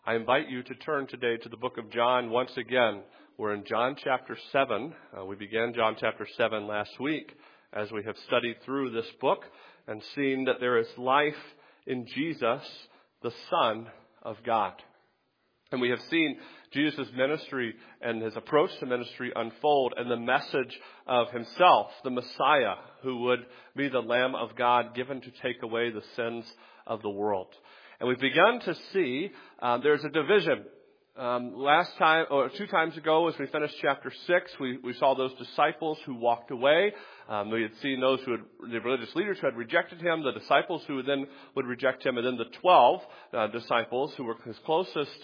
I invite you to turn today to the book of John once again. We're in John chapter 7. We began John chapter 7 last week as we have studied through this book and seen that there is life in Jesus, the Son of God. And we have seen Jesus' ministry and his approach to ministry unfold and the message of himself, the Messiah, who would be the Lamb of God given to take away the sins of the world. And we've begun to see there's a division. Last time, or 2 times ago, as we finished chapter 6, we saw those disciples who walked away. We had seen those the religious leaders who had rejected him, the disciples who then would reject him, and then the 12 disciples who were his closest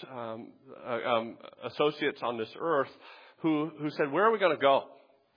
associates on this earth, who said, "Where are we going to go?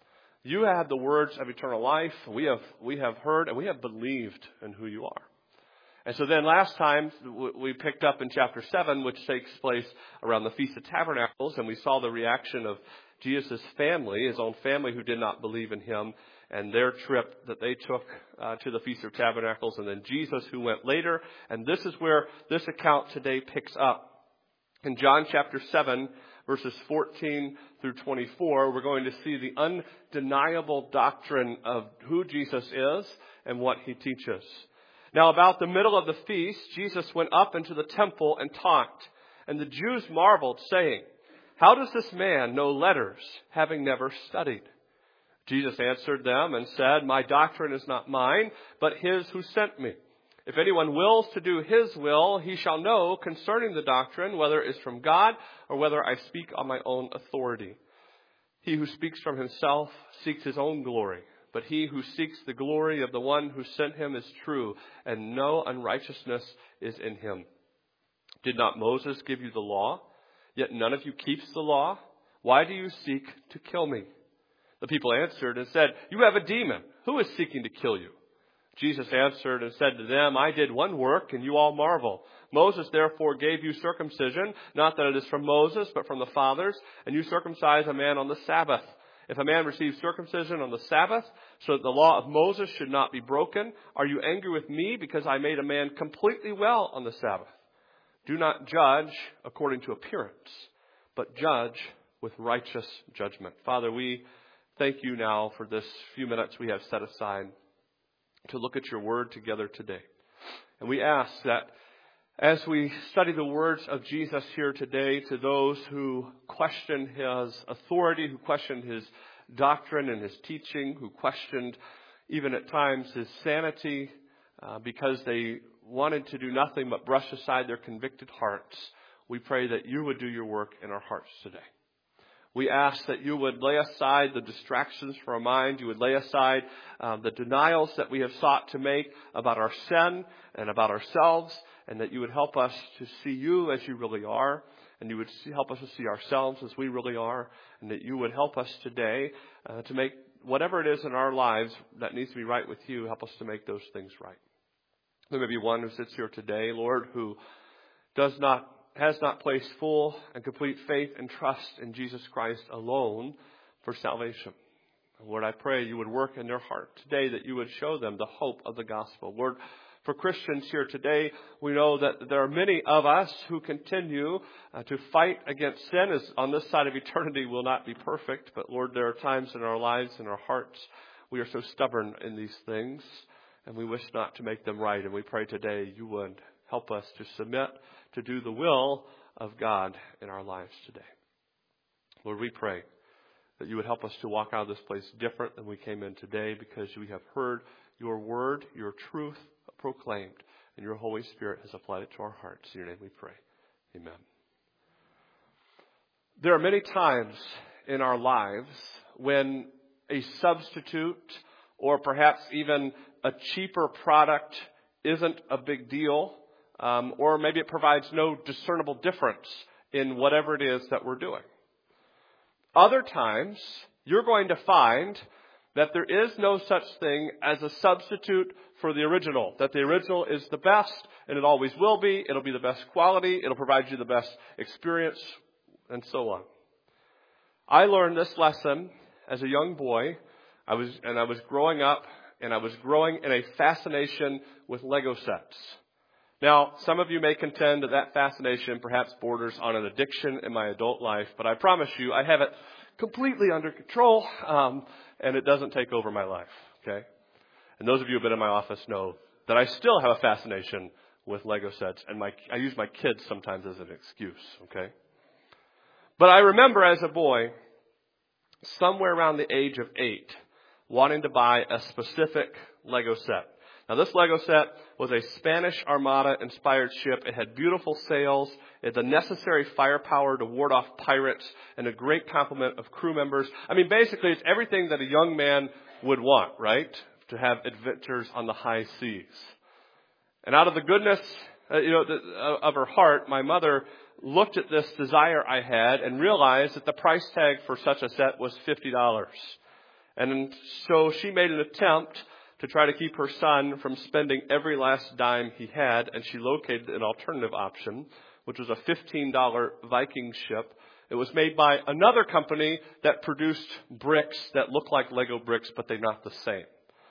You have the words of eternal life. We have heard and we have believed in who you are." And so then last time we picked up in chapter 7, which takes place around the Feast of Tabernacles, and we saw the reaction of Jesus' family, his own family who did not believe in him, and their trip that they took to the Feast of Tabernacles, and then Jesus who went later. And this is where this account today picks up. In John chapter 7, verses 14 through 24, we're going to see the undeniable doctrine of who Jesus is and what he teaches. Now, about the middle of the feast, Jesus went up into the temple and taught. And the Jews marveled, saying, "How does this man know letters, having never studied?" Jesus answered them and said, "My doctrine is not mine, but his who sent me. If anyone wills to do his will, he shall know concerning the doctrine, whether it is from God or whether I speak on my own authority. He who speaks from himself seeks his own glory. But he who seeks the glory of the one who sent him is true, and no unrighteousness is in him. Did not Moses give you the law? Yet none of you keeps the law. Why do you seek to kill me?" The people answered and said, "You have a demon. Who is seeking to kill you?" Jesus answered and said to them, "I did one work, and you all marvel. Moses therefore gave you circumcision, not that it is from Moses, but from the fathers, and you circumcise a man on the Sabbath. If a man receives circumcision on the Sabbath, so that the law of Moses should not be broken, are you angry with me because I made a man completely well on the Sabbath? Do not judge according to appearance, but judge with righteous judgment." Father, we thank you now for this few minutes we have set aside to look at your word together today. And we ask that as we study the words of Jesus here today, to those who question his authority, who questioned his doctrine and his teaching, who questioned even at times his sanity because they wanted to do nothing but brush aside their convicted hearts, we pray that you would do your work in our hearts today. We ask that you would lay aside the distractions from our mind. You would lay aside the denials that we have sought to make about our sin and about ourselves, and that you would help us to see you as you really are, and you would help us to see ourselves as we really are, and that you would help us today to make whatever it is in our lives that needs to be right with you, help us to make those things right. There may be one who sits here today, Lord, who has not placed full and complete faith and trust in Jesus Christ alone for salvation. Lord, I pray you would work in their heart today, that you would show them the hope of the gospel. Lord, for Christians here today, we know that there are many of us who continue to fight against sin. As on this side of eternity will not be perfect, but Lord, there are times in our lives, in our hearts, we are so stubborn in these things, and we wish not to make them right. And we pray today you would help us to submit to do the will of God in our lives today. Lord, we pray that you would help us to walk out of this place different than we came in today, because we have heard your word, your truth proclaimed, and your Holy Spirit has applied it to our hearts. In your name we pray. Amen. There are many times in our lives when a substitute or perhaps even a cheaper product isn't a big deal. Or maybe it provides no discernible difference in whatever it is that we're doing. Other times, you're going to find that there is no such thing as a substitute for the original, that the original is the best, and it always will be. It'll be the best quality. It'll provide you the best experience, and so on. I learned this lesson as a young boy. I was growing up, and I was growing in a fascination with Lego sets. Now, some of you may contend that that fascination perhaps borders on an addiction in my adult life, but I promise you I have it completely under control, and it doesn't take over my life, okay? And those of you who have been in my office know that I still have a fascination with Lego sets, and I use my kids sometimes as an excuse, okay? But I remember as a boy, somewhere around the age of 8, wanting to buy a specific Lego set. Now, this Lego set was a Spanish Armada-inspired ship. It had beautiful sails, it had the necessary firepower to ward off pirates, and a great complement of crew members. I mean, basically, it's everything that a young man would want, right? To have adventures on the high seas. And out of the goodness, of her heart, my mother looked at this desire I had and realized that the price tag for such a set was $50. And so she made an attempt to try to keep her son from spending every last dime he had, and she located an alternative option, which was a $15 Viking ship. It was made by another company that produced bricks that look like Lego bricks, but they're not the same.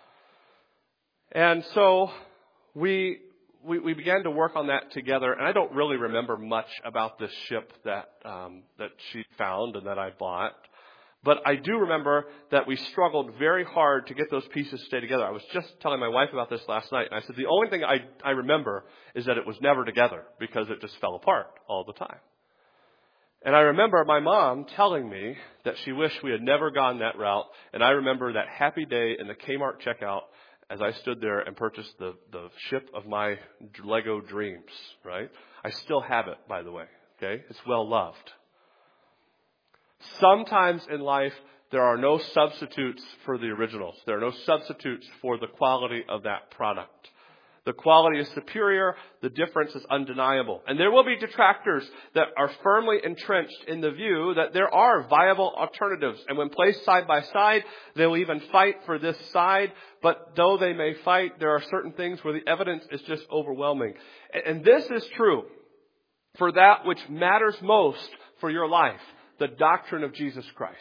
And so we began to work on that together, and I don't really remember much about this ship that she found and that I bought. But I do remember that we struggled very hard to get those pieces to stay together. I was just telling my wife about this last night, and I said the only thing I remember is that it was never together because it just fell apart all the time. And I remember my mom telling me that she wished we had never gone that route, and I remember that happy day in the Kmart checkout as I stood there and purchased the ship of my Lego dreams, right? I still have it, by the way, okay? It's well loved. Sometimes in life, there are no substitutes for the originals. There are no substitutes for the quality of that product. The quality is superior. The difference is undeniable. And there will be detractors that are firmly entrenched in the view that there are viable alternatives. And when placed side by side, they will even fight for this side. But though they may fight, there are certain things where the evidence is just overwhelming. And this is true for that which matters most for your life. The doctrine of Jesus Christ.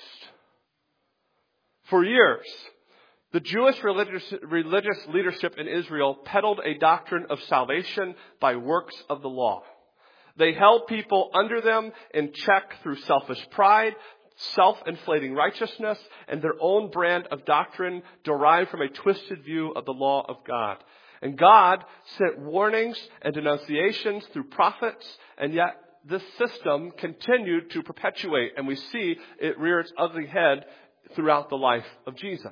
For years, the Jewish religious leadership in Israel peddled a doctrine of salvation by works of the law. They held people under them in check through selfish pride, self-inflating righteousness, and their own brand of doctrine derived from a twisted view of the law of God. And God sent warnings and denunciations through prophets, and yet this system continued to perpetuate, and we see it rear its ugly head throughout the life of Jesus.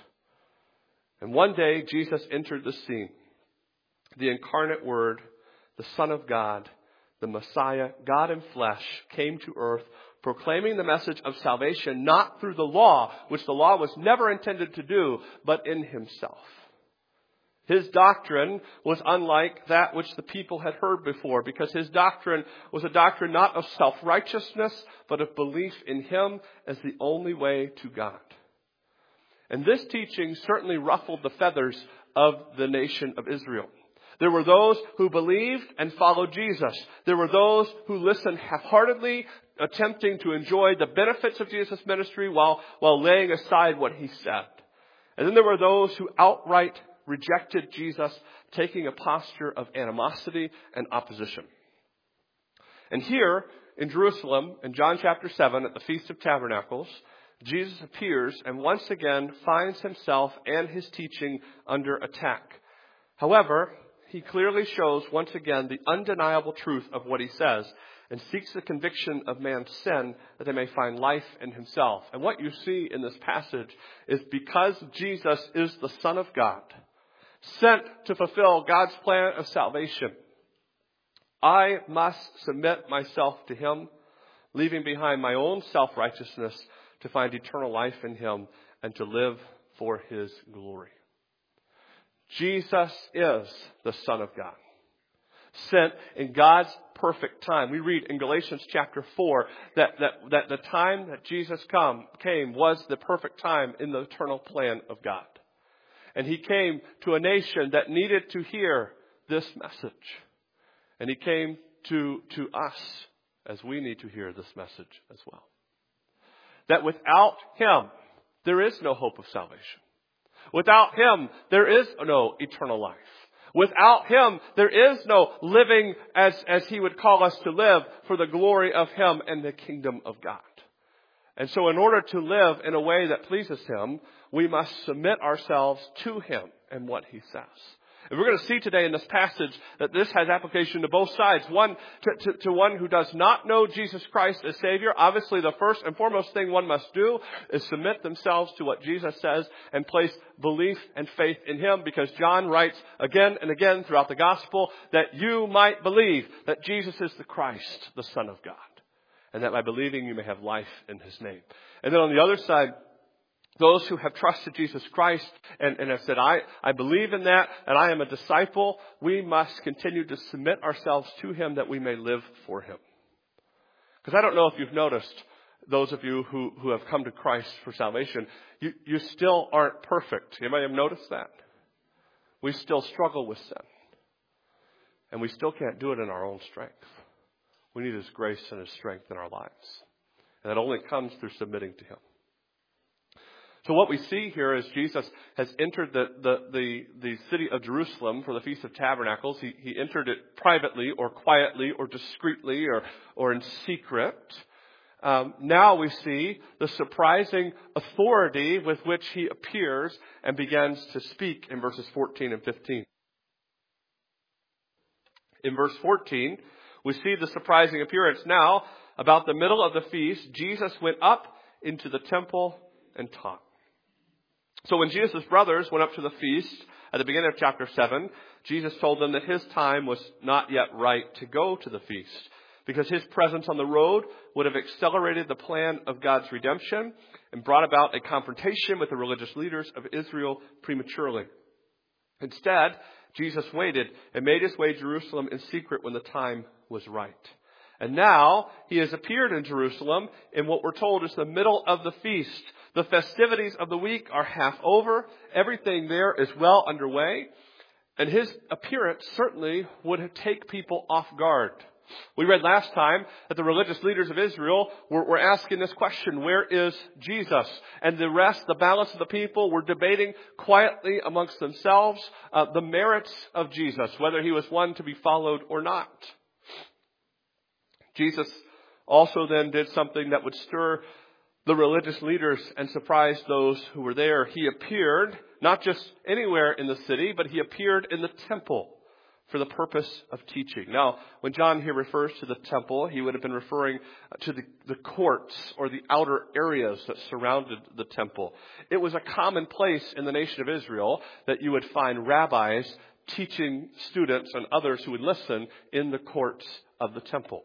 And one day, Jesus entered the scene. The incarnate Word, the Son of God, the Messiah, God in flesh, came to earth, proclaiming the message of salvation not through the law, which the law was never intended to do, but in Himself. His doctrine was unlike that which the people had heard before, because His doctrine was a doctrine not of self-righteousness, but of belief in Him as the only way to God. And this teaching certainly ruffled the feathers of the nation of Israel. There were those who believed and followed Jesus. There were those who listened half-heartedly, attempting to enjoy the benefits of Jesus' ministry while laying aside what He said. And then there were those who outright rejected Jesus, taking a posture of animosity and opposition. And here in Jerusalem, in John chapter 7, at the Feast of Tabernacles, Jesus appears and once again finds Himself and His teaching under attack. However, He clearly shows once again the undeniable truth of what He says and seeks the conviction of man's sin that they may find life in Himself. And what you see in this passage is because Jesus is the Son of God, sent to fulfill God's plan of salvation, I must submit myself to Him, leaving behind my own self-righteousness to find eternal life in Him and to live for His glory. Jesus is the Son of God, sent in God's perfect time. We read in Galatians chapter 4 that the time that Jesus came was the perfect time in the eternal plan of God. And He came to a nation that needed to hear this message. And He came to us as we need to hear this message as well. That without Him, there is no hope of salvation. Without Him, there is no eternal life. Without Him, there is no living as He would call us to live for the glory of Him and the kingdom of God. And so in order to live in a way that pleases Him, we must submit ourselves to Him and what He says. And we're going to see today in this passage that this has application to both sides. One, to one who does not know Jesus Christ as Savior. Obviously, the first and foremost thing one must do is submit themselves to what Jesus says and place belief and faith in Him, because John writes again and again throughout the gospel that you might believe that Jesus is the Christ, the Son of God, and that by believing you may have life in His name. And then on the other side, those who have trusted Jesus Christ and have said, I believe in that and I am a disciple, we must continue to submit ourselves to Him that we may live for Him. Because I don't know if you've noticed, those of you who have come to Christ for salvation, you still aren't perfect. Anybody have noticed that? We still struggle with sin. And we still can't do it in our own strength. We need His grace and His strength in our lives. And that only comes through submitting to Him. So what we see here is Jesus has entered the city of Jerusalem for the Feast of Tabernacles. He entered it privately or quietly or discreetly or in secret. Now we see the surprising authority with which He appears and begins to speak in verses 14 and 15. In verse 14, we see the surprising appearance. Now, about the middle of the feast, Jesus went up into the temple and taught. So when Jesus' brothers went up to the feast at the beginning of chapter 7, Jesus told them that His time was not yet right to go to the feast, because His presence on the road would have accelerated the plan of God's redemption and brought about a confrontation with the religious leaders of Israel prematurely. Instead, Jesus waited and made His way to Jerusalem in secret when the time was right. And now He has appeared in Jerusalem in what we're told is the middle of the feast. The festivities of the week are half over. Everything there is well underway. And His appearance certainly would take people off guard. We read last time that the religious leaders of Israel were asking this question, where is Jesus? And the rest, the balance of the people, were debating quietly amongst themselves the merits of Jesus, whether He was one to be followed or not. Jesus also then did something that would stir the religious leaders and surprise those who were there. He appeared not just anywhere in the city, but He appeared in the temple for the purpose of teaching. Now, when John here refers to the temple, he would have been referring to the courts or the outer areas that surrounded the temple. It was a common place in the nation of Israel that you would find rabbis teaching students and others who would listen in the courts of the temple.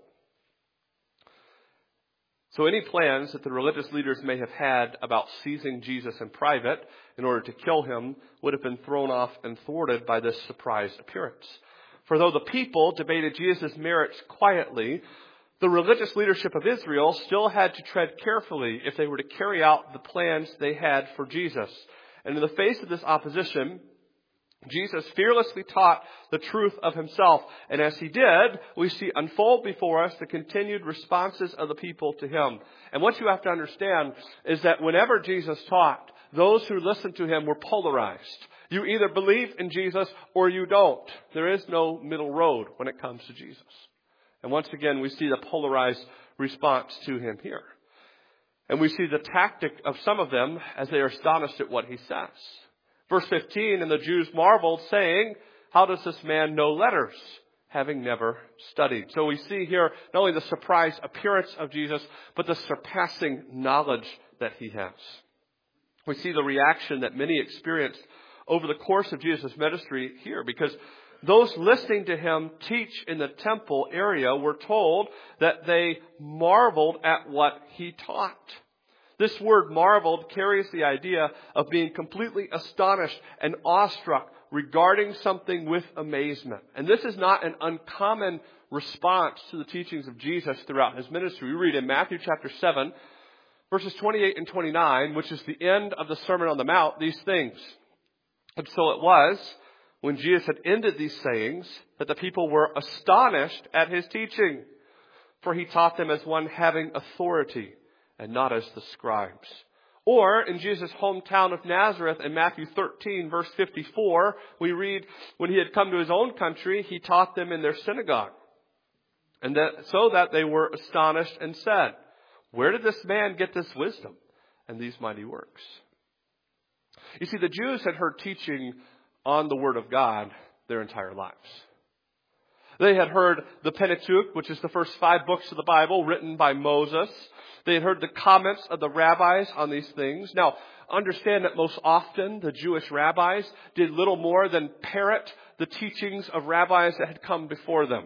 So any plans that the religious leaders may have had about seizing Jesus in private in order to kill Him would have been thrown off and thwarted by this surprise appearance. For though the people debated Jesus' merits quietly, the religious leadership of Israel still had to tread carefully if they were to carry out the plans they had for Jesus. And in the face of this opposition, Jesus fearlessly taught the truth of Himself. And as He did, we see unfold before us the continued responses of the people to Him. And what you have to understand is that whenever Jesus taught, those who listened to Him were polarized. You either believe in Jesus or you don't. There is no middle road when it comes to Jesus. And once again, we see the polarized response to Him here. And we see the tactic of some of them as they are astonished at what He says. Verse 15, and the Jews marveled, saying, how does this man know letters, having never studied? So we see here not only the surprise appearance of Jesus, but the surpassing knowledge that He has. We see the reaction that many experienced over the course of Jesus' ministry here, because those listening to Him teach in the temple area were told that they marveled at what He taught. This word marveled carries the idea of being completely astonished and awestruck regarding something with amazement. And this is not an uncommon response to the teachings of Jesus throughout His ministry. We read in Matthew chapter 7, verses 28 and 29, which is the end of the Sermon on the Mount, these things. And so it was, when Jesus had ended these sayings, that the people were astonished at His teaching. For He taught them as one having authority, and not as the scribes. Or in Jesus' hometown of Nazareth in Matthew 13, verse 54, we read, when he had come to his own country, he taught them in their synagogue. And so that they were astonished and said, where did this man get this wisdom and these mighty works? You see, the Jews had heard teaching on the Word of God their entire lives. They had heard the Pentateuch, which is the first 5 books of the Bible written by Moses. They had heard the comments of the rabbis on these things. Now, understand that most often the Jewish rabbis did little more than parrot the teachings of rabbis that had come before them,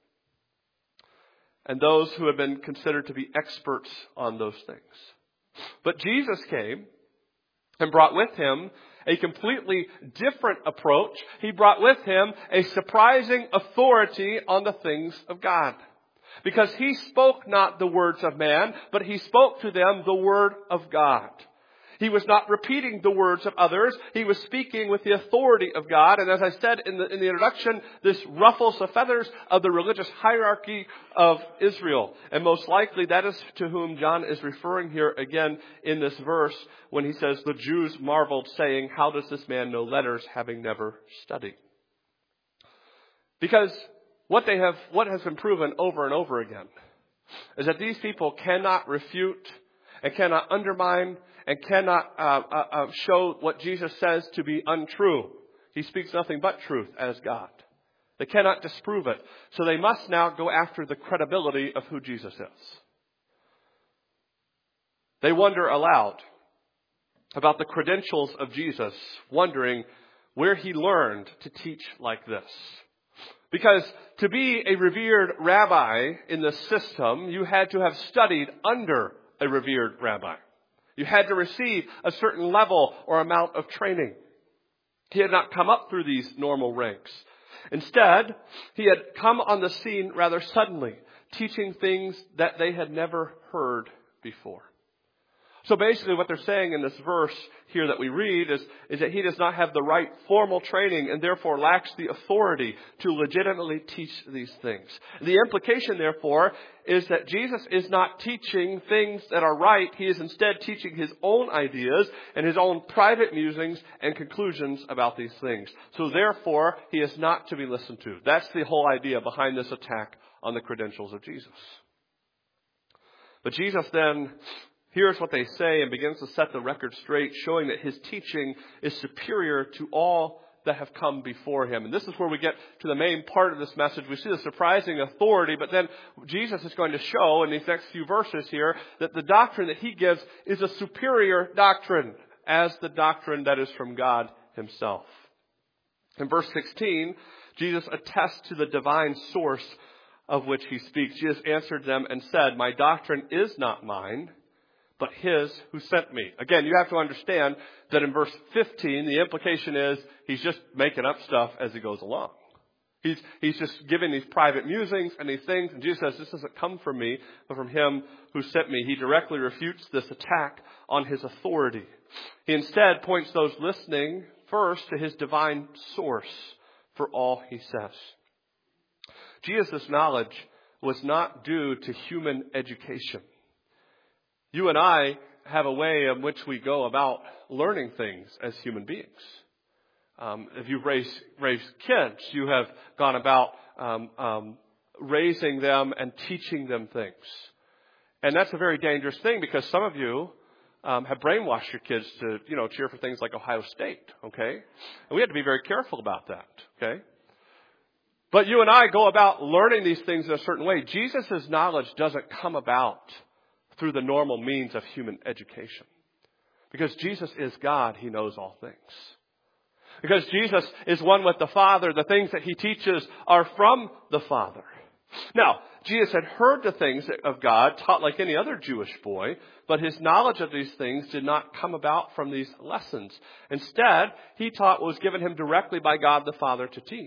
and those who had been considered to be experts on those things. But Jesus came and brought with him a completely different approach. He brought with him a surprising authority on the things of God. Because he spoke not the words of man, but he spoke to them the word of God. He was not repeating the words of others. He was speaking with the authority of God. And as I said in the introduction, this ruffles the feathers of the religious hierarchy of Israel. And most likely that is to whom John is referring here again in this verse when he says, the Jews marveled, saying, how does this man know letters, having never studied? Because what has been proven over and over again is that these people cannot refute and cannot undermine and cannot show what Jesus says to be untrue. He speaks nothing but truth as God. They cannot disprove it. So they must now go after the credibility of who Jesus is. They wonder aloud about the credentials of Jesus, wondering where he learned to teach like this. Because to be a revered rabbi in the system, you had to have studied under a revered rabbi. You had to receive a certain level or amount of training. He had not come up through these normal ranks. Instead, he had come on the scene rather suddenly, teaching things that they had never heard before. So basically what they're saying in this verse here that we read is that he does not have the right formal training and therefore lacks the authority to legitimately teach these things. The implication, therefore, is that Jesus is not teaching things that are right. He is instead teaching his own ideas and his own private musings and conclusions about these things. So therefore, he is not to be listened to. That's the whole idea behind this attack on the credentials of Jesus. But Jesus then here's what they say and begins to set the record straight, showing that his teaching is superior to all that have come before him. And this is where we get to the main part of this message. We see the surprising authority, but then Jesus is going to show in these next few verses here that the doctrine that he gives is a superior doctrine as the doctrine that is from God himself. In verse 16, Jesus attests to the divine source of which he speaks. Jesus answered them and said, my doctrine is not mine, but his who sent me. Again, you have to understand that in verse 15, the implication is he's just making up stuff as he goes along. He's just giving these private musings and these things. And Jesus says, this doesn't come from me, but from him who sent me. He directly refutes this attack on his authority. He instead points those listening first to his divine source for all he says. Jesus' knowledge was not due to human education. You and I have a way in which we go about learning things as human beings. If you've raised kids, you have gone about raising them and teaching them things. And that's a very dangerous thing because some of you have brainwashed your kids to, cheer for things like Ohio State, okay? And we have to be very careful about that, okay? But you and I go about learning these things in a certain way. Jesus' knowledge doesn't come about through the normal means of human education. Because Jesus is God, he knows all things. Because Jesus is one with the Father, the things that he teaches are from the Father. Now, Jesus had heard the things of God, taught like any other Jewish boy, but his knowledge of these things did not come about from these lessons. Instead, he taught what was given him directly by God the Father to teach.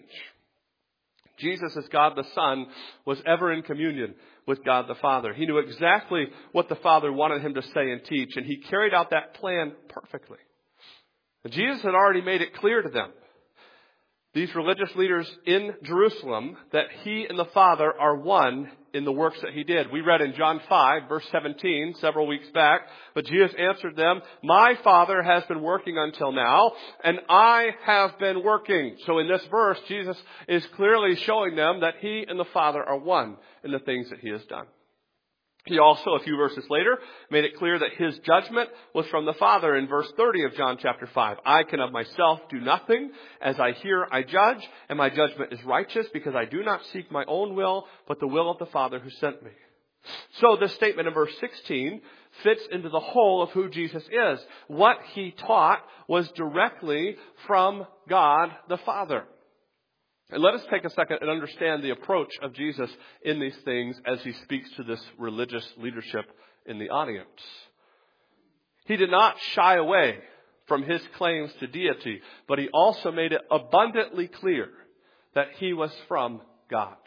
Jesus, as God the Son, was ever in communion with God the Father. He knew exactly what the Father wanted him to say and teach, and he carried out that plan perfectly. And Jesus had already made it clear to them, these religious leaders in Jerusalem, that he and the Father are one in the works that he did. We read in John 5, verse 17, several weeks back, but Jesus answered them, "My Father has been working until now, and I have been working." So in this verse, Jesus is clearly showing them that he and the Father are one in the things that he has done. He also, a few verses later, made it clear that his judgment was from the Father in verse 30 of John chapter 5. "I can of myself do nothing. As I hear, I judge, and my judgment is righteous, because I do not seek my own will, but the will of the Father who sent me." So this statement in verse 16 fits into the whole of who Jesus is. What he taught was directly from God the Father. And let us take a second and understand the approach of Jesus in these things as he speaks to this religious leadership in the audience. He did not shy away from his claims to deity, but he also made it abundantly clear that he was from God.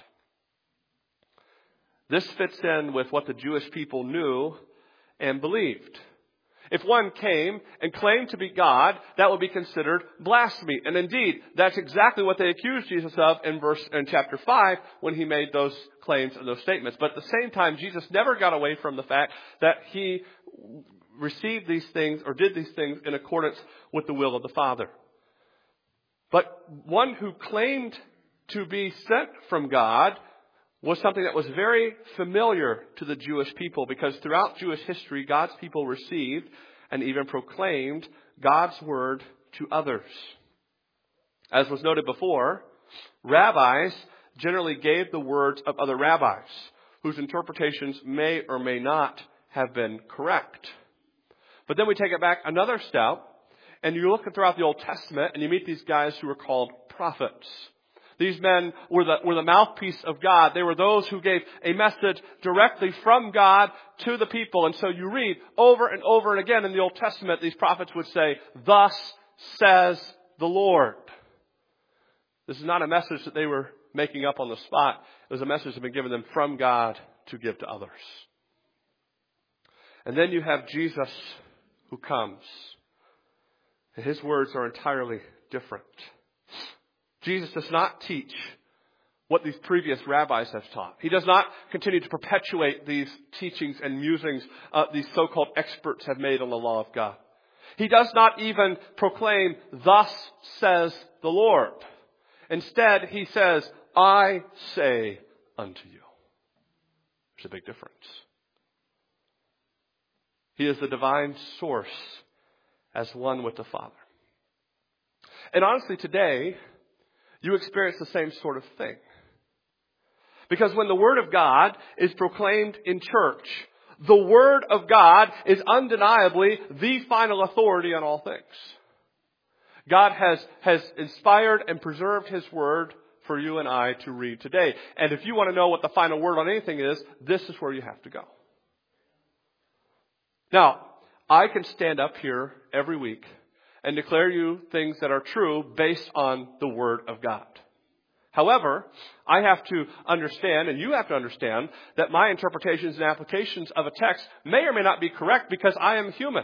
This fits in with what the Jewish people knew and believed. If one came and claimed to be God, that would be considered blasphemy. And indeed, that's exactly what they accused Jesus of in chapter 5 when he made those claims and those statements. But at the same time, Jesus never got away from the fact that he received these things or did these things in accordance with the will of the Father. But one who claimed to be sent from God was something that was very familiar to the Jewish people, because throughout Jewish history, God's people received and even proclaimed God's word to others. As was noted before, rabbis generally gave the words of other rabbis, whose interpretations may or may not have been correct. But then we take it back another step, and you look throughout the Old Testament, and you meet these guys who are called prophets. These men were the mouthpiece of God. They were those who gave a message directly from God to the people. And so you read over and over and again in the Old Testament, these prophets would say, "Thus says the Lord." This is not a message that they were making up on the spot. It was a message that had been given them from God to give to others. And then you have Jesus who comes. And his words are entirely different. Jesus does not teach what these previous rabbis have taught. He does not continue to perpetuate these teachings and musings these so-called experts have made on the law of God. He does not even proclaim, "Thus says the Lord." Instead, he says, "I say unto you." There's a big difference. He is the divine source as one with the Father. And honestly, today, you experience the same sort of thing. Because when the Word of God is proclaimed in church, the Word of God is undeniably the final authority on all things. God has inspired and preserved His Word for you and I to read today. And if you want to know what the final word on anything is, this is where you have to go. Now, I can stand up here every week and declare you things that are true based on the Word of God. However, I have to understand, and you have to understand, that my interpretations and applications of a text may or may not be correct because I am human.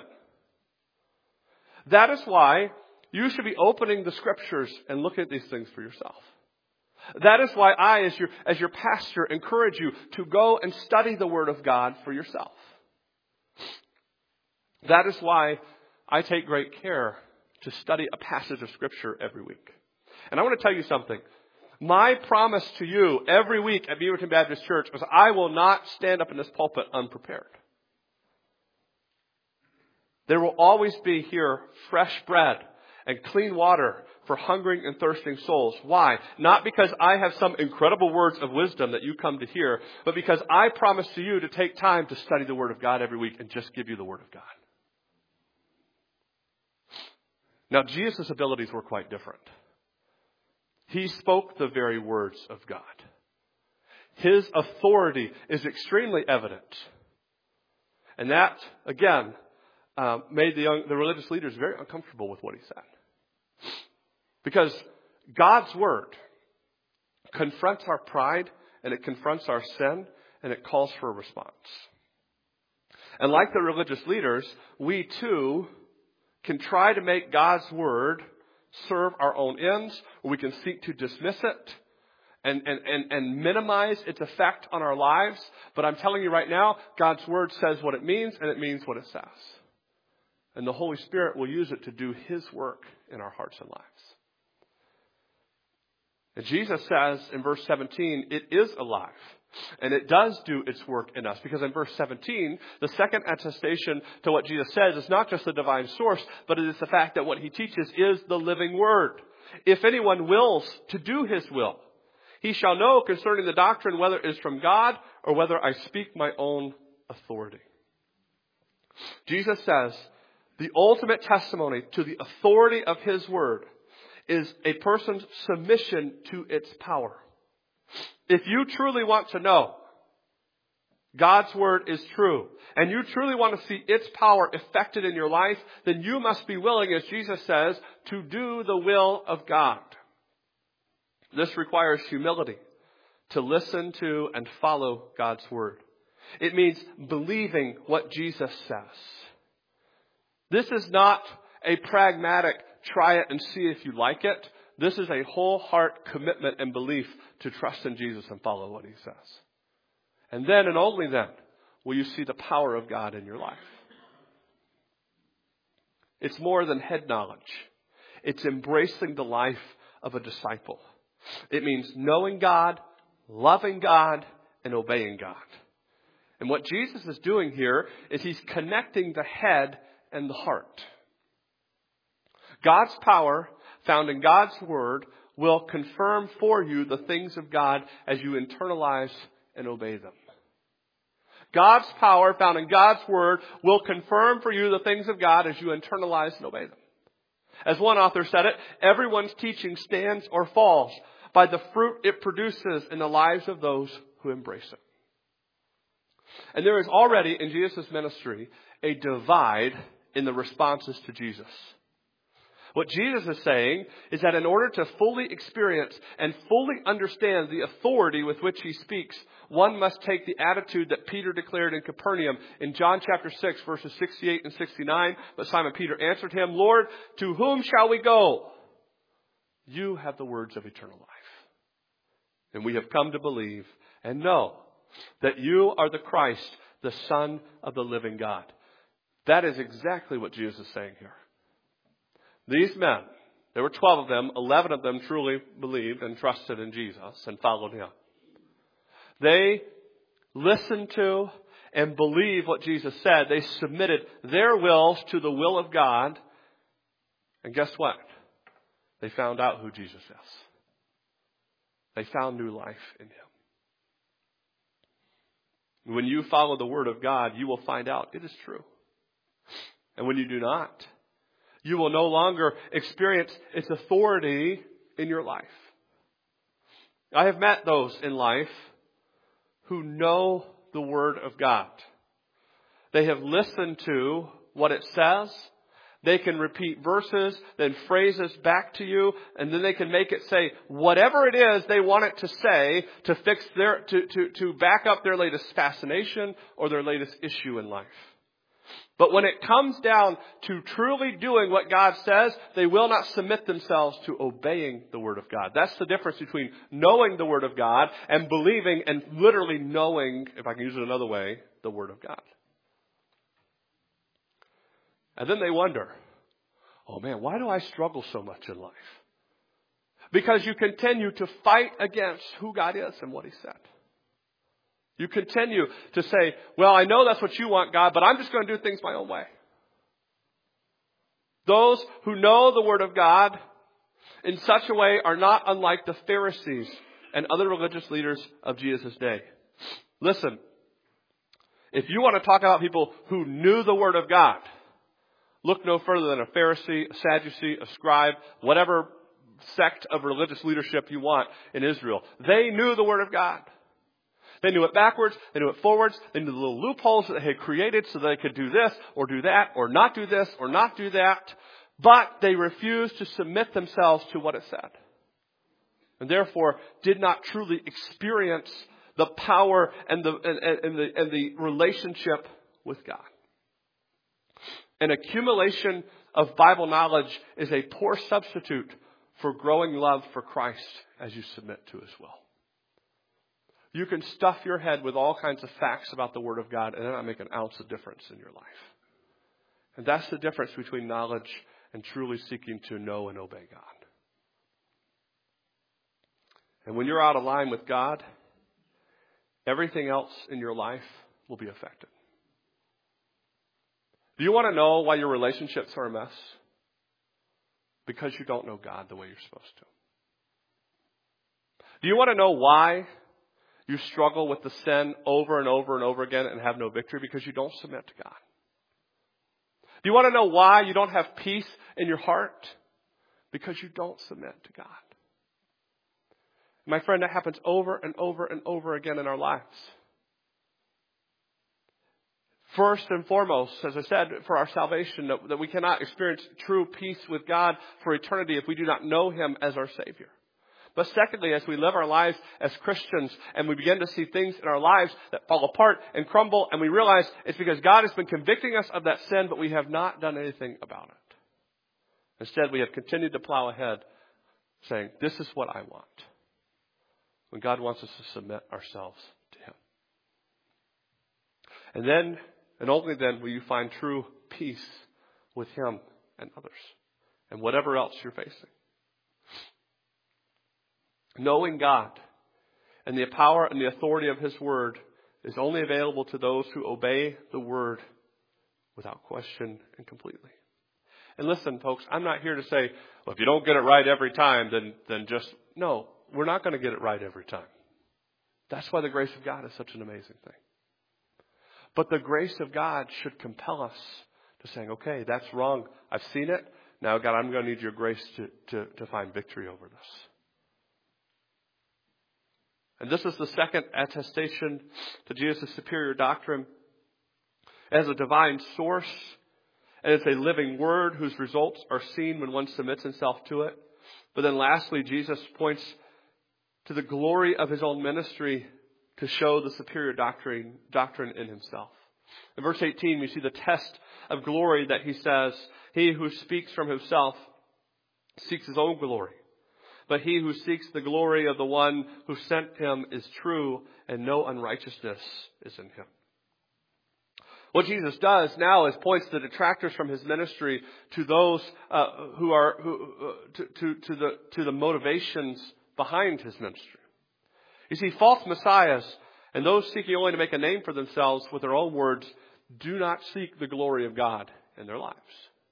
That is why you should be opening the Scriptures and looking at these things for yourself. That is why I, as your pastor, encourage you to go and study the Word of God for yourself. That is why I take great care to study a passage of Scripture every week. And I want to tell you something. My promise to you every week at Beaverton Baptist Church is I will not stand up in this pulpit unprepared. There will always be here fresh bread and clean water for hungering and thirsting souls. Why? Not because I have some incredible words of wisdom that you come to hear, but because I promise to you to take time to study the Word of God every week and just give you the Word of God. Now, Jesus' abilities were quite different. He spoke the very words of God. His authority is extremely evident. And that, again, made the religious leaders very uncomfortable with what he said. Because God's Word confronts our pride, and it confronts our sin, and it calls for a response. And like the religious leaders, we too can try to make God's Word serve our own ends, or we can seek to dismiss it and minimize its effect on our lives. But I'm telling you right now, God's Word says what it means, and it means what it says. And the Holy Spirit will use it to do His work in our hearts and lives. And Jesus says in verse 17, it is alive. And it does do its work in us. Because in verse 17, the second attestation to what Jesus says is not just the divine source, but it is the fact that what He teaches is the living Word. If anyone wills to do His will, he shall know concerning the doctrine whether it is from God or whether I speak my own authority. Jesus says the ultimate testimony to the authority of His Word is a person's submission to its power. If you truly want to know God's Word is true, and you truly want to see its power effected in your life, then you must be willing, as Jesus says, to do the will of God. This requires humility, to listen to and follow God's Word. It means believing what Jesus says. This is not a pragmatic, try it and see if you like it. This is a whole heart commitment and belief to trust in Jesus and follow what He says. And then and only then will you see the power of God in your life. It's more than head knowledge. It's embracing the life of a disciple. It means knowing God, loving God, and obeying God. And what Jesus is doing here is He's connecting the head and the heart. God's power, found in God's Word, will confirm for you the things of God as you internalize and obey them. God's power, found in God's Word, will confirm for you the things of God as you internalize and obey them. As one author said it, everyone's teaching stands or falls by the fruit it produces in the lives of those who embrace it. And there is already in Jesus' ministry a divide in the responses to Jesus. What Jesus is saying is that in order to fully experience and fully understand the authority with which He speaks, one must take the attitude that Peter declared in Capernaum in John chapter 6, verses 68 and 69. But Simon Peter answered Him, Lord, to whom shall we go? You have the words of eternal life. And we have come to believe and know that You are the Christ, the Son of the living God. That is exactly what Jesus is saying here. These men, there were 12 of them, 11 of them truly believed and trusted in Jesus and followed Him. They listened to and believed what Jesus said. They submitted their wills to the will of God. And guess what? They found out who Jesus is. They found new life in Him. When you follow the Word of God, you will find out it is true. And when you do not, you will no longer experience its authority in your life. I have met those in life who know the Word of God. They have listened to what it says. They can repeat verses, then phrases back to you, and then they can make it say whatever it is they want it to say to fix to back up their latest fascination or their latest issue in life. But when it comes down to truly doing what God says, they will not submit themselves to obeying the Word of God. That's the difference between knowing the Word of God and believing and literally knowing, if I can use it another way, the Word of God. And then they wonder, oh man, why do I struggle so much in life? Because you continue to fight against who God is and what He said. You continue to say, well, I know that's what You want, God, but I'm just going to do things my own way. Those who know the Word of God in such a way are not unlike the Pharisees and other religious leaders of Jesus' day. Listen, if you want to talk about people who knew the Word of God, look no further than a Pharisee, a Sadducee, a scribe, whatever sect of religious leadership you want in Israel. They knew the Word of God. They knew it backwards. They knew it forwards. They knew the little loopholes that they had created so they could do this or do that or not do this or not do that. But they refused to submit themselves to what it said. And therefore did not truly experience the power and the relationship with God. An accumulation of Bible knowledge is a poor substitute for growing love for Christ as you submit to His will. You can stuff your head with all kinds of facts about the Word of God and not make an ounce of difference in your life. And that's the difference between knowledge and truly seeking to know and obey God. And when you're out of line with God, everything else in your life will be affected. Do you want to know why your relationships are a mess? Because you don't know God the way you're supposed to. Do you want to know why you struggle with the sin over and over and over again and have no victory? Because you don't submit to God. Do you want to know why you don't have peace in your heart? Because you don't submit to God. My friend, that happens over and over and over again in our lives. First and foremost, as I said, for our salvation, that we cannot experience true peace with God for eternity if we do not know Him as our Savior. But secondly, as we live our lives as Christians and we begin to see things in our lives that fall apart and crumble, and we realize it's because God has been convicting us of that sin, but we have not done anything about it. Instead, we have continued to plow ahead saying, this is what I want. When God wants us to submit ourselves to Him. And then, and only then, will you find true peace with Him and others and whatever else you're facing. Knowing God and the power and the authority of His Word is only available to those who obey the Word without question and completely. And listen, folks, I'm not here to say, well, if you don't get it right every time, then just, no, we're not going to get it right every time. That's why the grace of God is such an amazing thing. But the grace of God should compel us to saying, okay, that's wrong. I've seen it. Now, God, I'm going to need your grace to find victory over this. And this is the second attestation to Jesus' superior doctrine as a divine source. And it's a living word whose results are seen when one submits himself to it. But then lastly, Jesus points to the glory of His own ministry to show the superior doctrine in Himself. In verse 18, we see the test of glory that He says, he who speaks from himself seeks his own glory. But he who seeks the glory of the one who sent him is true, and no unrighteousness is in him. What Jesus does now is points the detractors from His ministry to those to the motivations behind His ministry. You see, false messiahs and those seeking only to make a name for themselves with their own words do not seek the glory of God in their lives.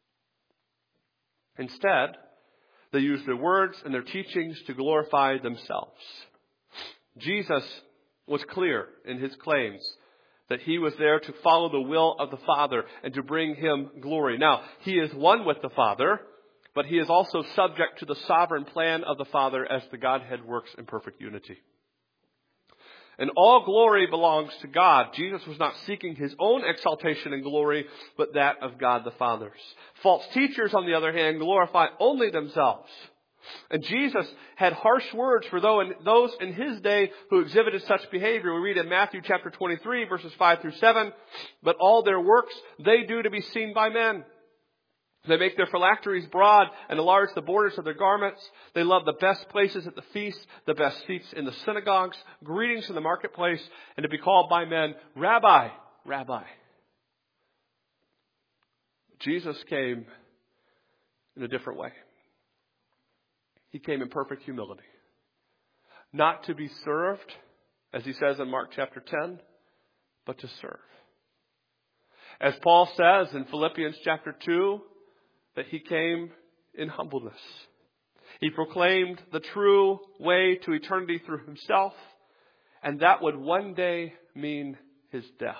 Instead, they use their words and their teachings to glorify themselves. Jesus was clear in His claims that He was there to follow the will of the Father and to bring Him glory. Now, He is one with the Father, but He is also subject to the sovereign plan of the Father as the Godhead works in perfect unity. And all glory belongs to God. Jesus was not seeking His own exaltation and glory, but that of God the Father's. False teachers, on the other hand, glorify only themselves. And Jesus had harsh words for those in His day who exhibited such behavior. We read in Matthew chapter 23, verses 5 through 7, but all their works they do to be seen by men. They make their phylacteries broad and enlarge the borders of their garments. They love the best places at the feast, the best seats in the synagogues, greetings in the marketplace, and to be called by men, Rabbi, Rabbi. Jesus came in a different way. He came in perfect humility. Not to be served, as He says in Mark chapter 10, but to serve. As Paul says in Philippians chapter 2, that He came in humbleness. He proclaimed the true way to eternity through Himself, and that would one day mean His death.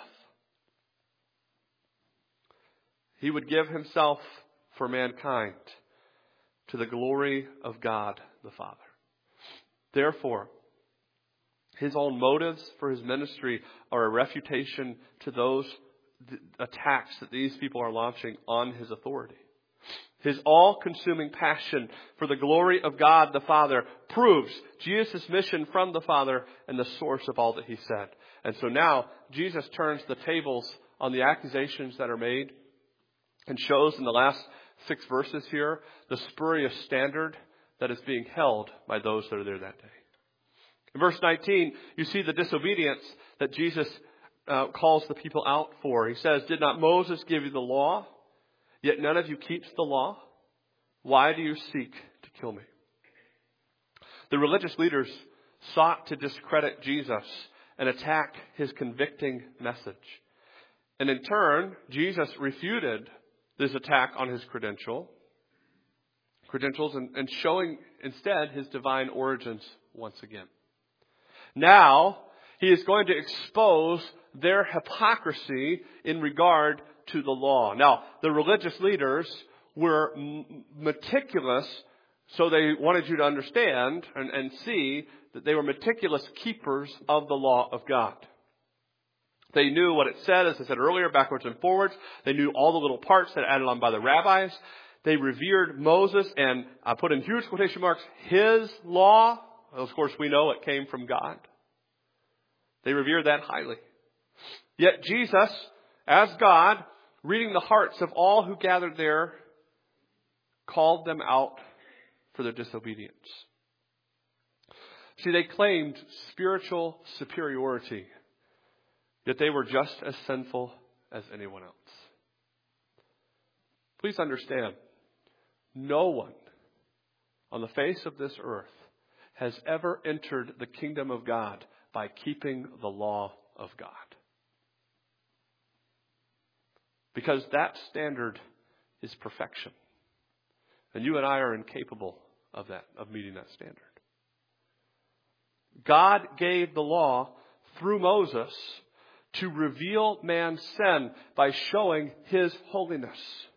He would give Himself for mankind to the glory of God the Father. Therefore, His own motives for His ministry are a refutation to those attacks that these people are launching on His authority. His all-consuming passion for the glory of God the Father proves Jesus' mission from the Father and the source of all that He said. And so now Jesus turns the tables on the accusations that are made and shows in the last 6 verses here the spurious standard that is being held by those that are there that day. In verse 19, you see the disobedience that Jesus calls the people out for. He says, "Did not Moses give you the law? Yet none of you keeps the law. Why do you seek to kill me?" The religious leaders sought to discredit Jesus and attack his convicting message. And in turn, Jesus refuted this attack on his credentials and showing instead his divine origins once again. Now, he is going to expose their hypocrisy in regard to the law. Now, the religious leaders were meticulous, so they wanted you to understand and see that they were meticulous keepers of the law of God. They knew what it said, as I said earlier, backwards and forwards. They knew all the little parts that added on by the rabbis. They revered Moses, and I put in huge quotation marks, his law. Of course, we know it came from God. They revered that highly. Yet Jesus, as God, reading the hearts of all who gathered there, called them out for their disobedience. See, they claimed spiritual superiority, yet they were just as sinful as anyone else. Please understand, no one on the face of this earth has ever entered the kingdom of God by keeping the law of God. Because that standard is perfection. And you and I are incapable of that, of meeting that standard. God gave the law through Moses to reveal man's sin by showing his holiness.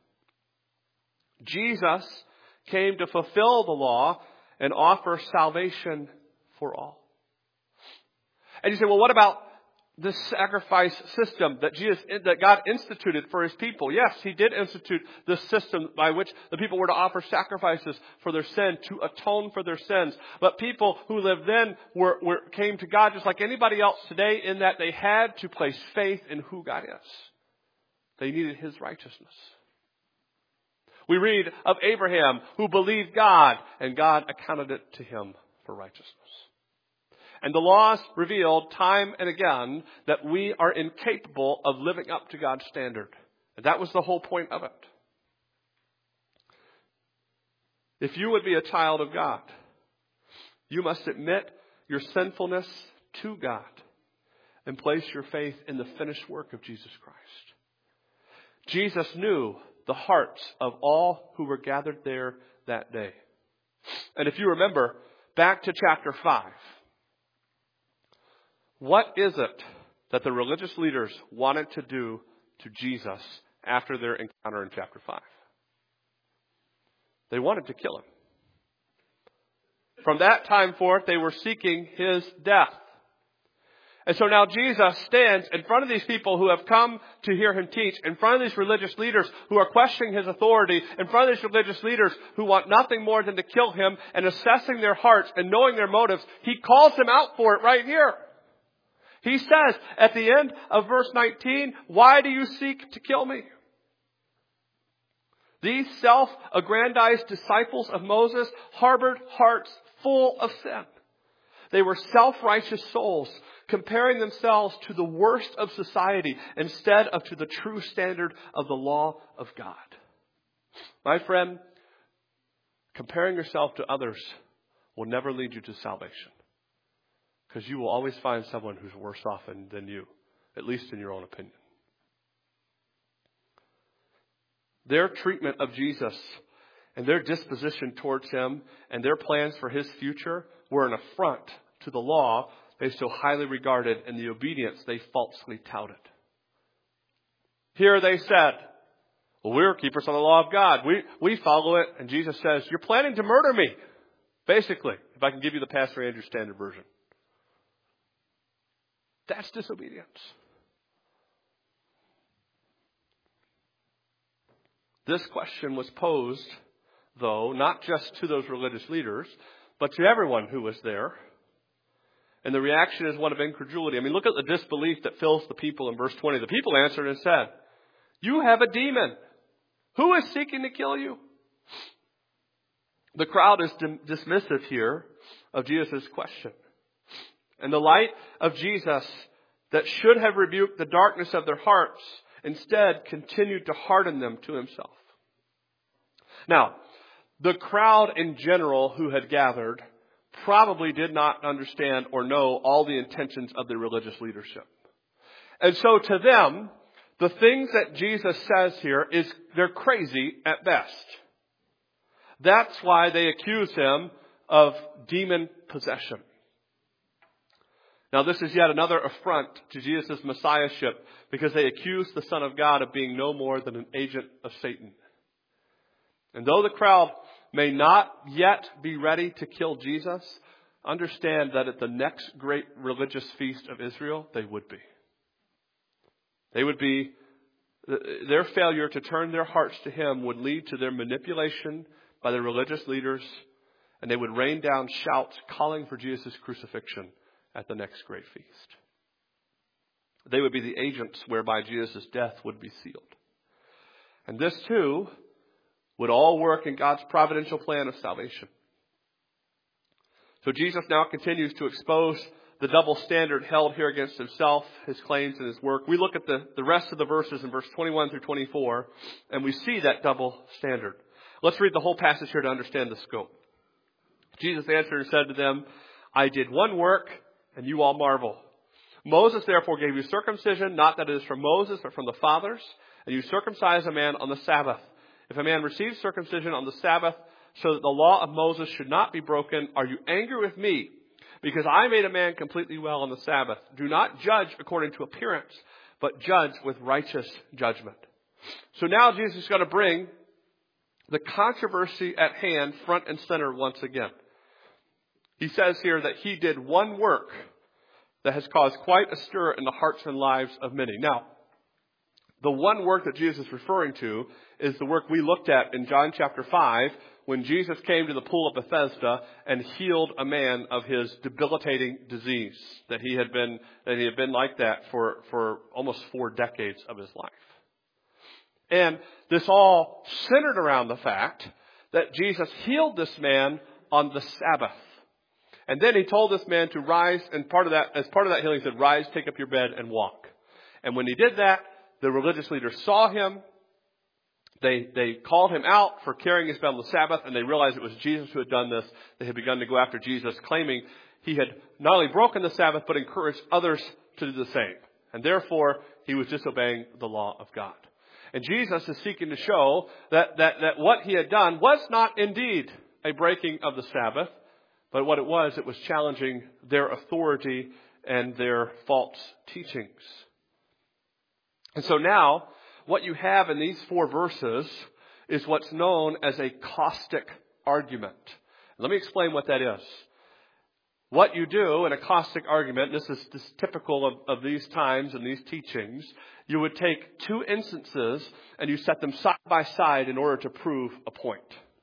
Jesus came to fulfill the law and offer salvation for all. And you say, well, what about this sacrifice system that God instituted for his people? Yes, he did institute this system by which the people were to offer sacrifices for their sin, to atone for their sins. But people who lived then came to God just like anybody else today, in that they had to place faith in who God is. They needed his righteousness. We read of Abraham, who believed God, and God accounted it to him for righteousness. And the laws revealed time and again that we are incapable of living up to God's standard. And that was the whole point of it. If you would be a child of God, you must admit your sinfulness to God and place your faith in the finished work of Jesus Christ. Jesus knew the hearts of all who were gathered there that day. And if you remember, back to chapter 5. What is it that the religious leaders wanted to do to Jesus after their encounter in chapter 5? They wanted to kill him. From that time forth, they were seeking his death. And so now Jesus stands in front of these people who have come to hear him teach, in front of these religious leaders who are questioning his authority, in front of these religious leaders who want nothing more than to kill him, and assessing their hearts and knowing their motives. He calls them out for it right here. He says at the end of verse 19, "Why do you seek to kill me?" These self-aggrandized disciples of Moses harbored hearts full of sin. They were self-righteous souls, comparing themselves to the worst of society instead of to the true standard of the law of God. My friend, comparing yourself to others will never lead you to salvation. Because you will always find someone who's worse off than you, at least in your own opinion. Their treatment of Jesus and their disposition towards him and their plans for his future were an affront to the law they so highly regarded and the obedience they falsely touted. Here they said, well, we're keepers of the law of God. We follow it. And Jesus says, you're planning to murder me. Basically, if I can give you the Pastor Andrew Standard Version. That's disobedience. This question was posed, though, not just to those religious leaders, but to everyone who was there. And the reaction is one of incredulity. I mean, look at the disbelief that fills the people in verse 20. The people answered and said, "You have a demon. Who is seeking to kill you?" The crowd is dismissive here of Jesus' question. And the light of Jesus that should have rebuked the darkness of their hearts instead continued to harden them to himself. Now, the crowd in general who had gathered probably did not understand or know all the intentions of the religious leadership. And so to them, the things that Jesus says here is they're crazy at best. That's why they accuse him of demon possession. Now this is yet another affront to Jesus' messiahship because they accuse the Son of God of being no more than an agent of Satan. And though the crowd may not yet be ready to kill Jesus, understand that at the next great religious feast of Israel, they would be. They would be, their failure to turn their hearts to him would lead to their manipulation by the religious leaders, and they would rain down shouts calling for Jesus' crucifixion at the next great feast. They would be the agents whereby Jesus' death would be sealed. And this too would all work in God's providential plan of salvation. So Jesus now continues to expose the double standard held here against himself, his claims, and his work. We look at the rest of the verses in verse 21 through 24, and we see that double standard. Let's read the whole passage here to understand the scope. Jesus answered and said to them, I did one work, and you all marvel. Moses therefore gave you circumcision, not that it is from Moses, but from the fathers, and you circumcise a man on the Sabbath. If a man receives circumcision on the Sabbath, so that the law of Moses should not be broken, are you angry with me? Because I made a man completely well on the Sabbath. Do not judge according to appearance, but judge with righteous judgment. So now Jesus is going to bring the controversy at hand front and center once again. He says here that he did one work that has caused quite a stir in the hearts and lives of many. Now, the one work that Jesus is referring to is the work we looked at in John chapter 5 when Jesus came to the pool of Bethesda and healed a man of his debilitating disease that he had been like that for almost 4 decades of his life. And this all centered around the fact that Jesus healed this man on the Sabbath. And then he told this man to rise, and as part of that healing, he said, rise, take up your bed, and walk. And when he did that, the religious leaders saw him. They called him out for carrying his bed on the Sabbath, and they realized it was Jesus who had done this. They had begun to go after Jesus, claiming he had not only broken the Sabbath, but encouraged others to do the same. And therefore, he was disobeying the law of God. And Jesus is seeking to show that what he had done was not indeed a breaking of the Sabbath, but what it was challenging their authority and their false teachings. And so now, what you have in these 4 verses is what's known as a caustic argument. Let me explain what that is. What you do in a caustic argument, this is typical of these times and these teachings, you would take 2 instances and you set them side by side in order to prove a point.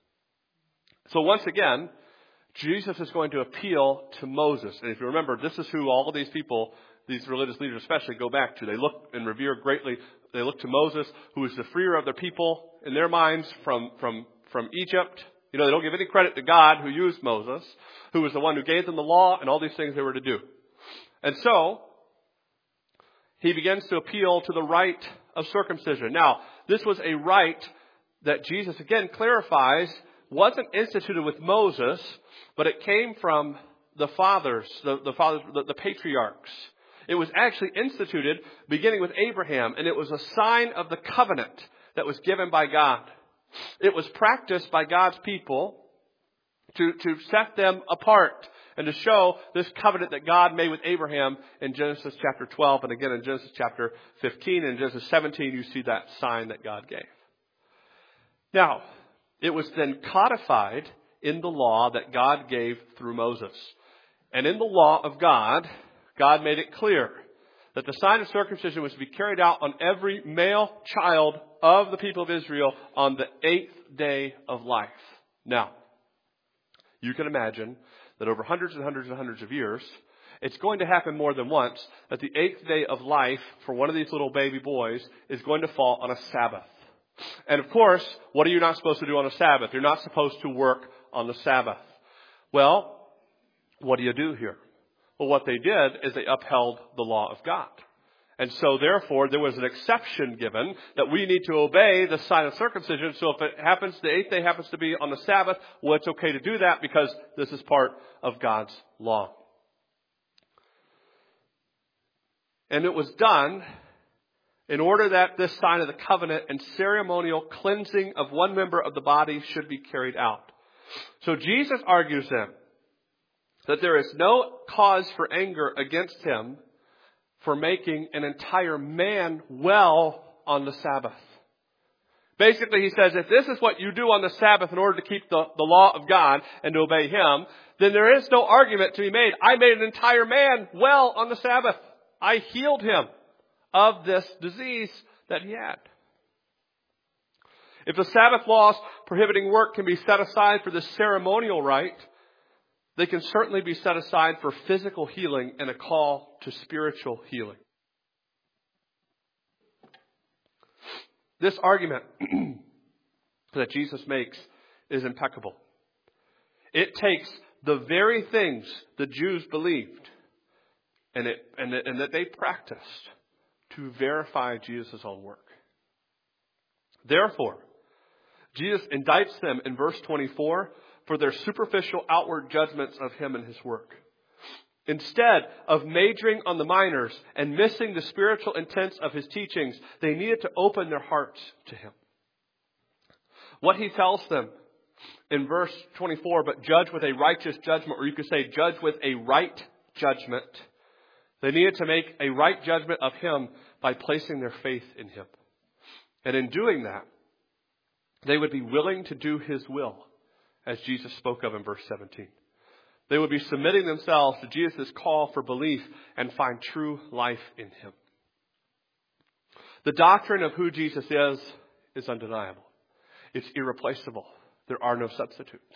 So once again, Jesus is going to appeal to Moses. And if you remember, this is who all of these people, these religious leaders especially, go back to. They look and revere greatly. They look to Moses, who is the freer of their people in their minds from Egypt. You know, they don't give any credit to God, who used Moses, who was the one who gave them the law and all these things they were to do. And so, he begins to appeal to the rite of circumcision. Now, this was a rite that Jesus again clarifies wasn't instituted with Moses, but it came from the fathers, the patriarchs. It was actually instituted beginning with Abraham, and it was a sign of the covenant that was given by God. It was practiced by God's people to set them apart and to show this covenant that God made with Abraham in Genesis chapter 12, and again in Genesis chapter 15, and in Genesis 17 you see that sign that God gave. Now, it was then codified in the law that God gave through Moses. And in the law of God, God made it clear that the sign of circumcision was to be carried out on every male child of the people of Israel on the 8th day of life. Now, you can imagine that over hundreds and hundreds and hundreds of years, it's going to happen more than once that the 8th day of life for one of these little baby boys is going to fall on a Sabbath. And of course, what are you not supposed to do on a Sabbath? You're not supposed to work on the Sabbath. Well, what do you do here? Well, what they did is they upheld the law of God. And so, therefore, there was an exception given that we need to obey the sign of circumcision. So if it happens, the 8th day happens to be on the Sabbath, well, it's okay to do that because this is part of God's law. And it was done in order that this sign of the covenant and ceremonial cleansing of one member of the body should be carried out. So Jesus argues then that there is no cause for anger against him for making an entire man well on the Sabbath. Basically, he says, if this is what you do on the Sabbath in order to keep the law of God and to obey him, then there is no argument to be made. I made an entire man well on the Sabbath. I healed him of this disease that he had. If the Sabbath laws prohibiting work can be set aside for this ceremonial rite, they can certainly be set aside for physical healing and a call to spiritual healing. This argument that Jesus makes is impeccable. It takes the very things the Jews believed and that they practiced to verify Jesus' own work. Therefore, Jesus indicts them in verse 24 for their superficial outward judgments of him and his work. Instead of majoring on the minors and missing the spiritual intents of his teachings, they needed to open their hearts to him. What he tells them in verse 24, but judge with a righteous judgment, or you could say judge with a right judgment. They needed to make a right judgment of him by placing their faith in him. And in doing that, they would be willing to do his will, as Jesus spoke of in verse 17. They would be submitting themselves to Jesus' call for belief and find true life in him. The doctrine of who Jesus is undeniable. It's irreplaceable. There are no substitutes.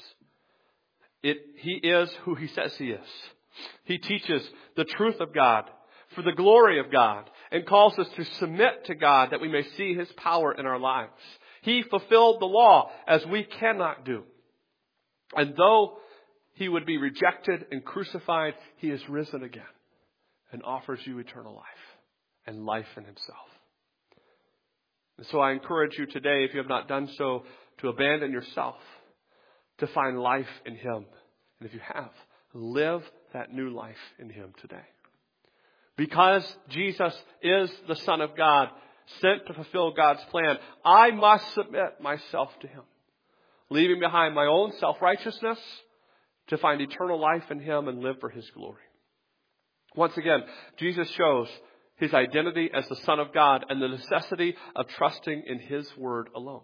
He is who he says he is. He teaches the truth of God for the glory of God and calls us to submit to God that we may see his power in our lives. He fulfilled the law as we cannot do. And though he would be rejected and crucified, he is risen again and offers you eternal life and life in himself. And so I encourage you today, if you have not done so, to abandon yourself, to find life in him. And if you have, live that new life in him today. Because Jesus is the Son of God, sent to fulfill God's plan, I must submit myself to him, leaving behind my own self-righteousness to find eternal life in him and live for his glory. Once again, Jesus shows his identity as the Son of God and the necessity of trusting in his word alone.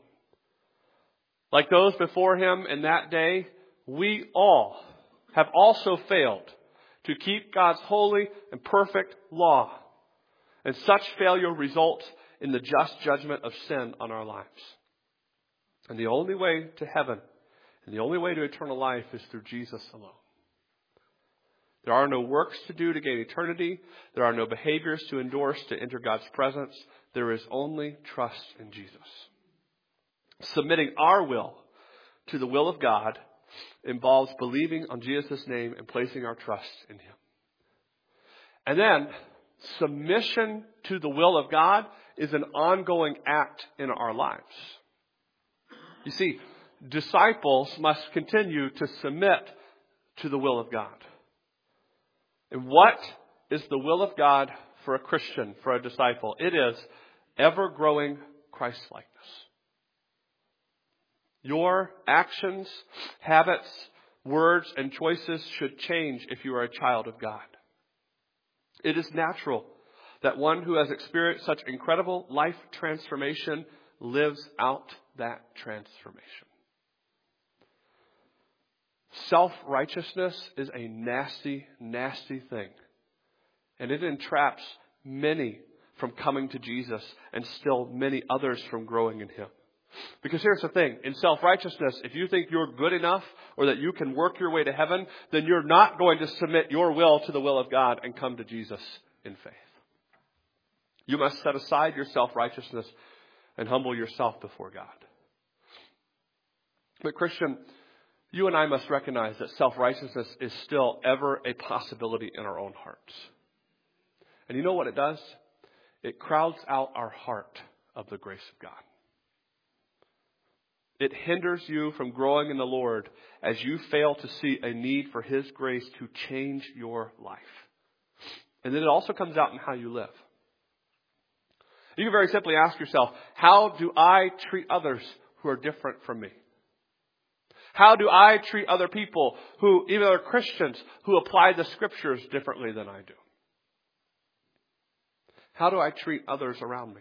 Like those before him in that day, we all have also failed to keep God's holy and perfect law. And such failure results in the just judgment of sin on our lives. And the only way to heaven and the only way to eternal life is through Jesus alone. There are no works to do to gain eternity. There are no behaviors to endorse to enter God's presence. There is only trust in Jesus. Submitting our will to the will of God involves believing on Jesus' name and placing our trust in him. And then, submission to the will of God is an ongoing act in our lives. You see, disciples must continue to submit to the will of God. And what is the will of God for a Christian, for a disciple? It is ever-growing Christ-likeness. Your actions, habits, words, and choices should change if you are a child of God. It is natural that one who has experienced such incredible life transformation lives out that transformation. Self-righteousness is a nasty, nasty thing. And it entraps many from coming to Jesus and still many others from growing in him. Because here's the thing, in self-righteousness, if you think you're good enough or that you can work your way to heaven, then you're not going to submit your will to the will of God and come to Jesus in faith. You must set aside your self-righteousness and humble yourself before God. But Christian, you and I must recognize that self-righteousness is still ever a possibility in our own hearts. And you know what it does? It crowds out our heart of the grace of God. It hinders you from growing in the Lord as you fail to see a need for His grace to change your life. And then it also comes out in how you live. You can very simply ask yourself, how do I treat others who are different from me? How do I treat other people who, even other Christians, who apply the Scriptures differently than I do? How do I treat others around me?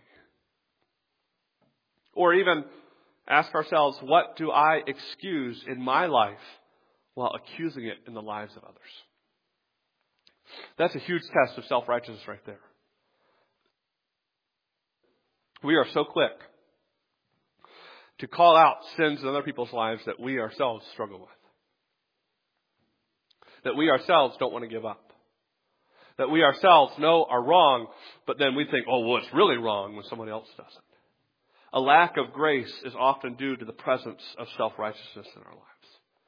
Or even ask ourselves, what do I excuse in my life while accusing it in the lives of others? That's a huge test of self-righteousness right there. We are so quick to call out sins in other people's lives that we ourselves struggle with. That we ourselves don't want to give up. That we ourselves know are wrong, but then we think, oh, well, it's really wrong when someone else doesn't. A lack of grace is often due to the presence of self-righteousness in our lives.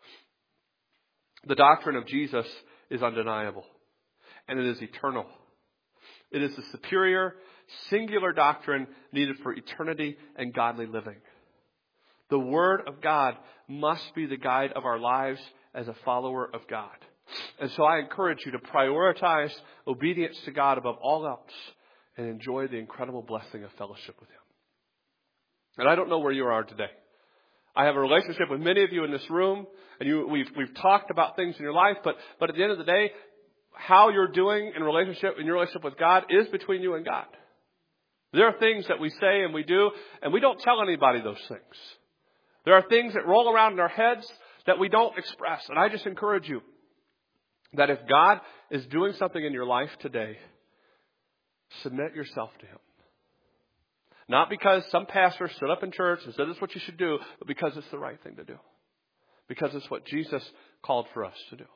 The doctrine of Jesus is undeniable, and it is eternal. It is the superior, singular doctrine needed for eternity and godly living. The Word of God must be the guide of our lives as a follower of God. And so I encourage you to prioritize obedience to God above all else and enjoy the incredible blessing of fellowship with Him. And I don't know where you are today. I have a relationship with many of you in this room, and we've talked about things in your life, but at the end of the day, how you're doing in your relationship with God is between you and God. There are things that we say and we do, and we don't tell anybody those things. There are things that roll around in our heads that we don't express. And I just encourage you that if God is doing something in your life today, submit yourself to Him. Not because some pastor stood up in church and said this is what you should do, but because it's the right thing to do. Because it's what Jesus called for us to do.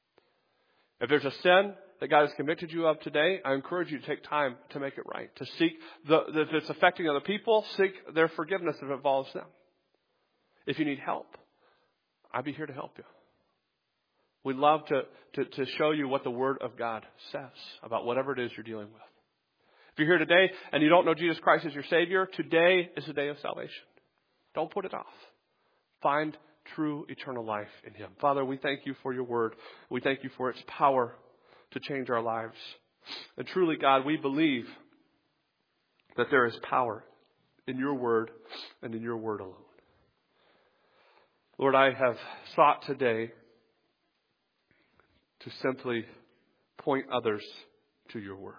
If there's a sin that God has convicted you of today, I encourage you to take time to make it right. To seek, if it's affecting other people, seek their forgiveness if it involves them. If you need help, I'd be here to help you. We'd love to show you what the Word of God says about whatever it is you're dealing with. If you're here today and you don't know Jesus Christ as your Savior, today is the day of salvation. Don't put it off. Find true eternal life in Him. Father, we thank you for your Word. We thank you for its power to change our lives. And truly, God, we believe that there is power in your Word and in your Word alone. Lord, I have sought today to simply point others to your Word.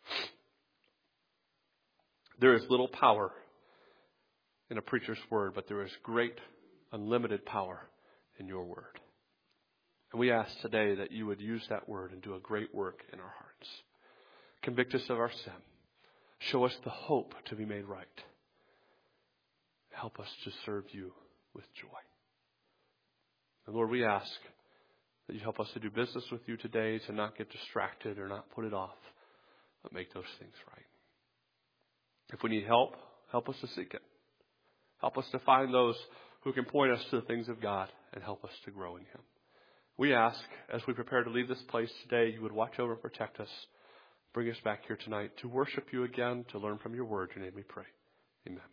There is little power in a preacher's word, but there is great, unlimited power in your Word. And we ask today that you would use that Word and do a great work in our hearts. Convict us of our sin. Show us the hope to be made right. Help us to serve you with joy. And Lord, we ask that you help us to do business with you today, to not get distracted or not put it off, but make those things right. If we need help, help us to seek it. Help us to find those who can point us to the things of God and help us to grow in Him. We ask, as we prepare to leave this place today, you would watch over and protect us. Bring us back here tonight to worship you again, to learn from your Word. In your name we pray. Amen.